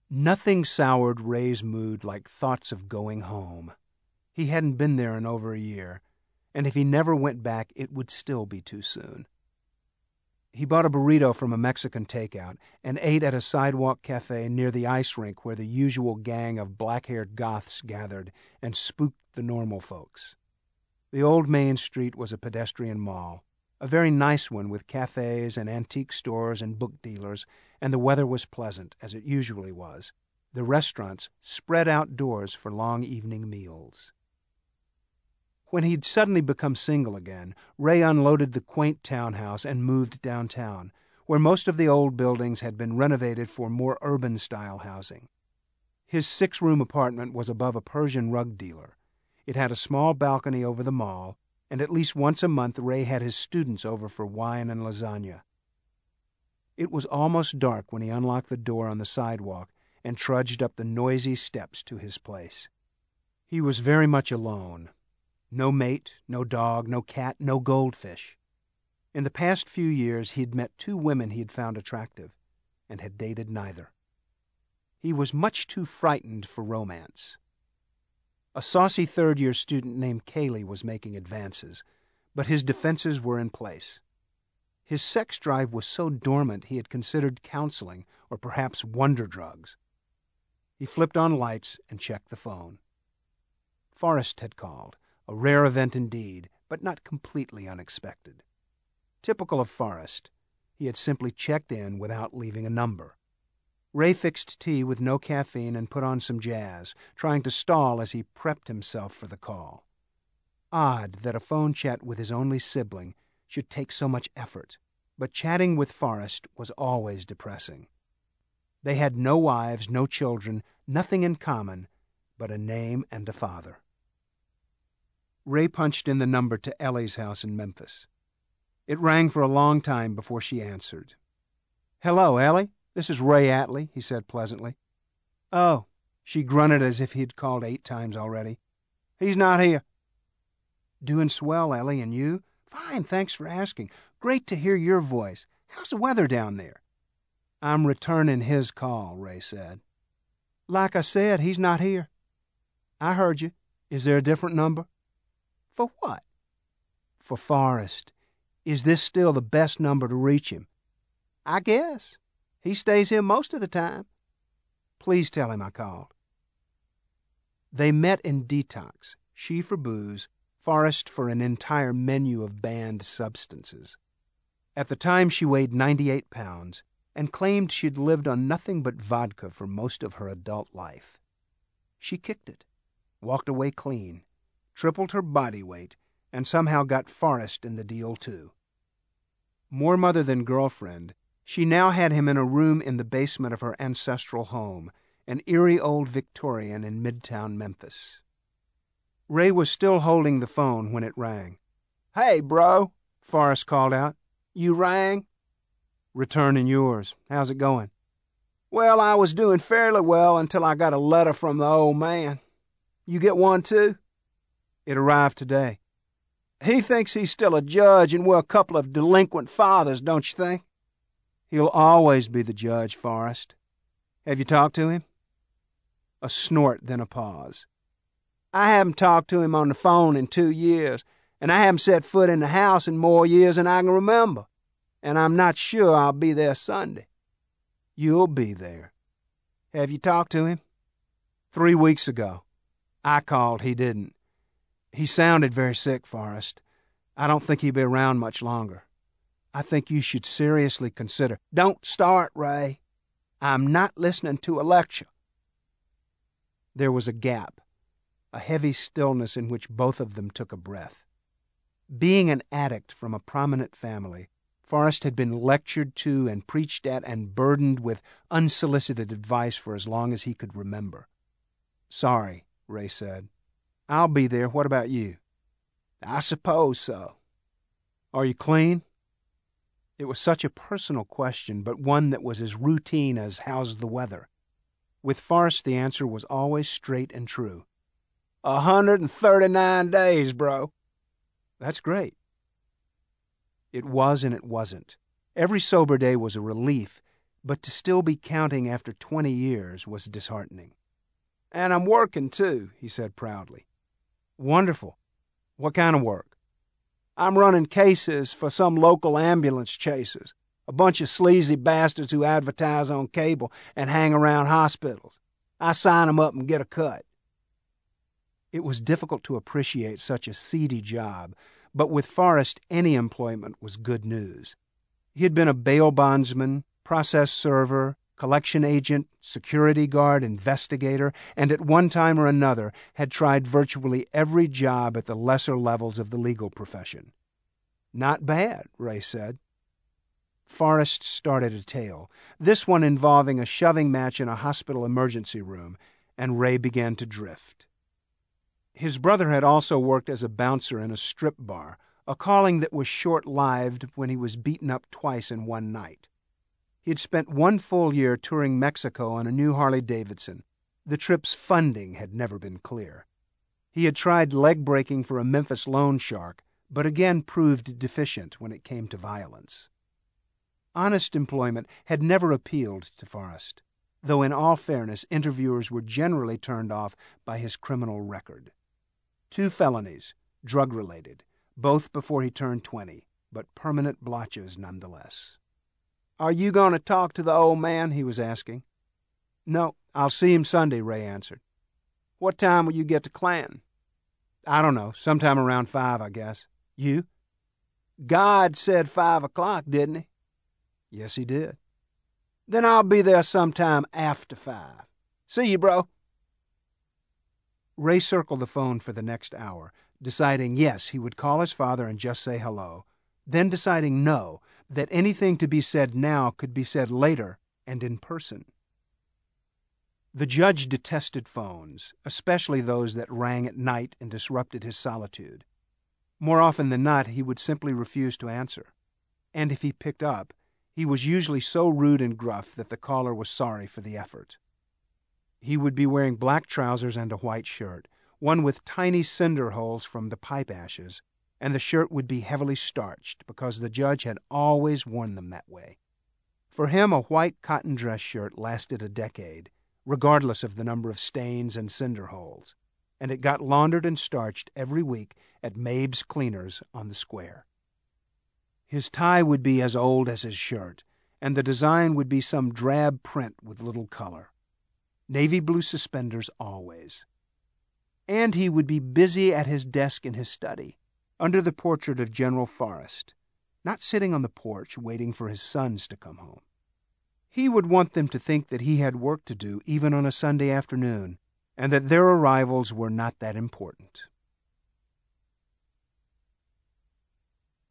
Nothing soured Ray's mood like thoughts of going home. He hadn't been there in over a year, and if he never went back, it would still be too soon. He bought a burrito from a Mexican takeout and ate at a sidewalk cafe near the ice rink where the usual gang of black-haired goths gathered and spooked the normal folks. The old Main Street was a pedestrian mall, a very nice one with cafes and antique stores and book dealers, and the weather was pleasant, as it usually was. The restaurants spread outdoors for long evening meals. When he'd suddenly become single again, Ray unloaded the quaint townhouse and moved downtown, where most of the old buildings had been renovated for more urban-style housing. His 6-room apartment was above a Persian rug dealer. It had a small balcony over the mall, and at least once a month Ray had his students over for wine and lasagna. It was almost dark when he unlocked the door on the sidewalk and trudged up the noisy steps to his place. He was very much alone. No mate, no dog, no cat, no goldfish. In the past few years he had met 2 women he had found attractive, and had dated neither. He was much too frightened for romance. A saucy third-year student named Kaylee was making advances, but his defenses were in place. His sex drive was so dormant he had considered counseling or perhaps wonder drugs. He flipped on lights and checked the phone. Forrest had called, a rare event indeed, but not completely unexpected. Typical of Forrest, he had simply checked in without leaving a number. Ray fixed tea with no caffeine and put on some jazz, trying to stall as he prepped himself for the call. Odd that a phone chat with his only sibling should take so much effort, but chatting with Forrest was always depressing. They had no wives, no children, nothing in common but a name and a father. Ray punched in the number to Ellie's house in Memphis. It rang for a long time before she answered. "Hello, Ellie. This is Ray Atlee," he said pleasantly. "Oh," she grunted as if he'd called 8 times already. "He's not here." "Doing swell, Ellie, and you?" "Fine, thanks for asking. Great to hear your voice. How's the weather down there?" "I'm returning his call," Ray said. "Like I said, he's not here." "I heard you. Is there a different number?" "For what?" "For Forrest. Is this still the best number to reach him?" "I guess. He stays here most of the time." "Please tell him I called." They met in detox, she for booze, Forrest for an entire menu of banned substances. At the time she weighed 98 pounds and claimed she'd lived on nothing but vodka for most of her adult life. She kicked it, walked away clean, tripled her body weight, and somehow got Forrest in the deal too. More mother than girlfriend, she now had him in a room in the basement of her ancestral home, an eerie old Victorian in Midtown Memphis. Ray was still holding the phone when it rang. "Hey, bro," Forrest called out. "You rang?" "Returning yours. How's it going?" "Well, I was doing fairly well until I got a letter from the old man. You get one, too?" "It arrived today." "He thinks he's still a judge and we're a couple of delinquent fathers, don't you think?" "He'll always be the judge, Forrest. Have you talked to him?" A snort, then a pause. "I haven't talked to him on the phone in 2 years, and I haven't set foot in the house in more years than I can remember, and I'm not sure I'll be there Sunday." "You'll be there. Have you talked to him?" 3 weeks ago. I called, he didn't. He sounded very sick, Forrest. I don't think he'll be around much longer. I think you should seriously consider—" "Don't start, Ray. I'm not listening to a lecture." There was a gap, a heavy stillness in which both of them took a breath. Being an addict from a prominent family, Forrest had been lectured to and preached at and burdened with unsolicited advice for as long as he could remember. "Sorry," Ray said. "I'll be there. What about you?" "I suppose so." "Are you clean?" It was such a personal question, but one that was as routine as "How's the weather?" With Forrest, the answer was always straight and true. 139 days, bro." "That's great." It was and it wasn't. Every sober day was a relief, but to still be counting after 20 years was disheartening. "And I'm working, too," he said proudly. "Wonderful. What kind of work?" "I'm running cases for some local ambulance chasers, a bunch of sleazy bastards who advertise on cable and hang around hospitals. I sign 'em up and get a cut." It was difficult to appreciate such a seedy job, but with Forrest any employment was good news. He had been a bail bondsman, process server, collection agent, security guard, investigator, and at one time or another had tried virtually every job at the lesser levels of the legal profession. "Not bad," Ray said. Forrest started a tale, this one involving a shoving match in a hospital emergency room, and Ray began to drift. His brother had also worked as a bouncer in a strip bar, a calling that was short-lived when he was beaten up twice in one night. He had spent 1 full year touring Mexico on a new Harley-Davidson. The trip's funding had never been clear. He had tried leg-breaking for a Memphis loan shark, but again proved deficient when it came to violence. Honest employment had never appealed to Forrest, though in all fairness interviewers were generally turned off by his criminal record. 2 felonies, drug-related, both before he turned 20, but permanent blotches nonetheless. "Are you going to talk to the old man?" he was asking. "No, I'll see him Sunday," Ray answered. "What time will you get to Clanton?" "I don't know, sometime around 5, I guess. You?" "God said 5 o'clock, didn't he?" "Yes, he did." "Then I'll be there sometime after 5. See you, bro." Ray circled the phone for the next hour, deciding yes, he would call his father and just say hello, then deciding no, that anything to be said now could be said later and in person. The judge detested phones, especially those that rang at night and disrupted his solitude. More often than not, he would simply refuse to answer. And if he picked up, he was usually so rude and gruff that the caller was sorry for the effort. He would be wearing black trousers and a white shirt, one with tiny cinder holes from the pipe ashes, and the shirt would be heavily starched because the judge had always worn them that way. For him, a white cotton dress shirt lasted a decade, regardless of the number of stains and cinder holes, and it got laundered and starched every week at Mabe's Cleaners on the square. His tie would be as old as his shirt, and the design would be some drab print with little color. Navy blue suspenders always. And he would be busy at his desk in his study, under the portrait of General Forrest, not sitting on the porch waiting for his sons to come home. He would want them to think that he had work to do even on a Sunday afternoon, and that their arrivals were not that important.